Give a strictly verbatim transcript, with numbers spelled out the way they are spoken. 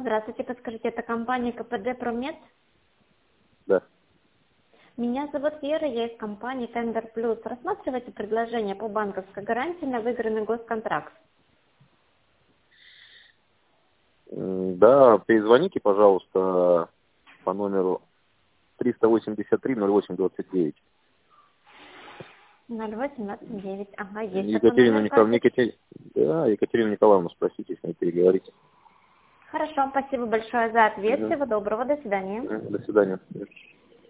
Здравствуйте, подскажите, это компания КПД Промет? Да. Меня зовут Вера, я из компании Тендер Плюс. Рассматриваете предложение по банковской гарантии на выигранный госконтракт? М, Да, перезвоните, пожалуйста, по номеру триста восемьдесят три ноль восемь двадцать девять. ноль восемь двадцать девять. Ага, есть такой Екатерину номер Николаевну, карты. Екатери... да, Екатерину Николаевну спросите, с ней переговорите. Хорошо, спасибо большое за ответ. Мгм. Всего доброго, до свидания. Мгм. До свидания.